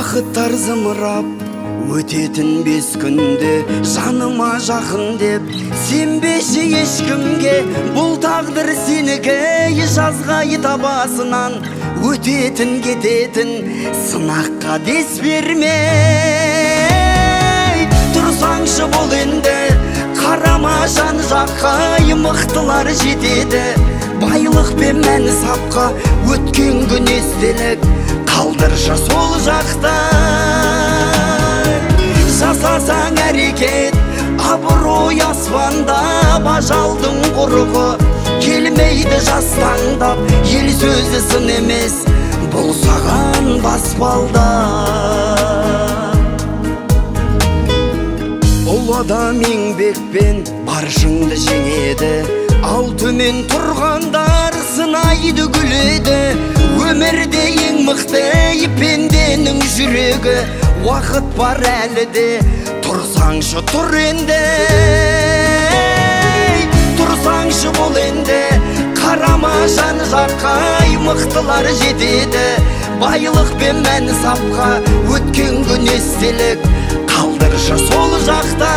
Уақыттар зымырап өтетін 5 күнде, жаныма жақын деп сенбеші ешкімге. Бұл тағдыр сенікі, жазға табасынан өтетін кететін сынаққа дес бермей. Тұрсаңшы бұл енді, қарама жан жаққа, мықтылар жетеді. Байлық пен мән сапқа, өткен күн естелік, қалдыршы сол жақта. Жасасаң әрекет, абырой аспанда, ажалдың құрығы келмейді жастаңдап. Ел сөзі сын емес, бұл саған баспалда. Ол адам еңбекпен баршыңды жеңеді, ал төмен тұрғандар сынайды күледі. Өмірде ең мықты пенденің жүрегі, уақыт бар әлі де, тұрсаңшы тұр енді. Тұрсаңшы бұл енді, қарама жан жаққа, мықтылар жетеді. Байлық пен мән сапқа, өткен күн естелік, қалдыршы сол жақта.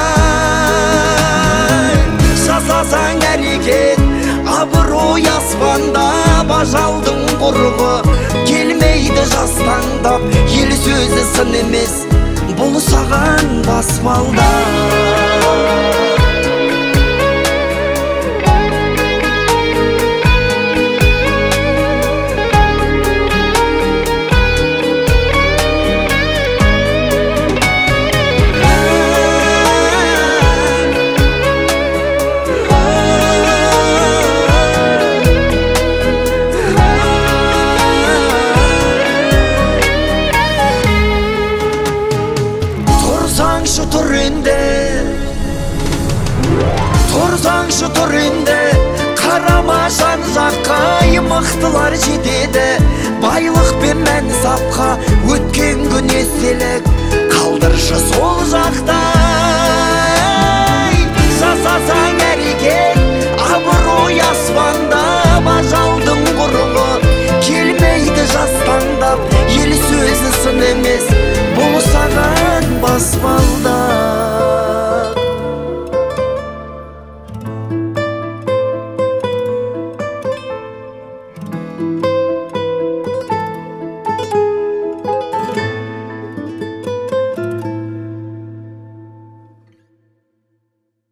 Жасасаң әрекет, абырой аспанда, ажалдың құрығы келмейді жастаңдап. Ел сөзі сын емес, бұл саған баспалда. Тұрсаңшы тұр енді, қарама жан жаққа, мықтылар жетеді. Байлық пен мән сапқа, өткен күн естелік, қалдыршы сол жақта. Жасасаң әрекет, абырой аспанда, ажалдың құрығы келмейді жастаңдап. Ел сөзі сын емес, бұл саған баспалда.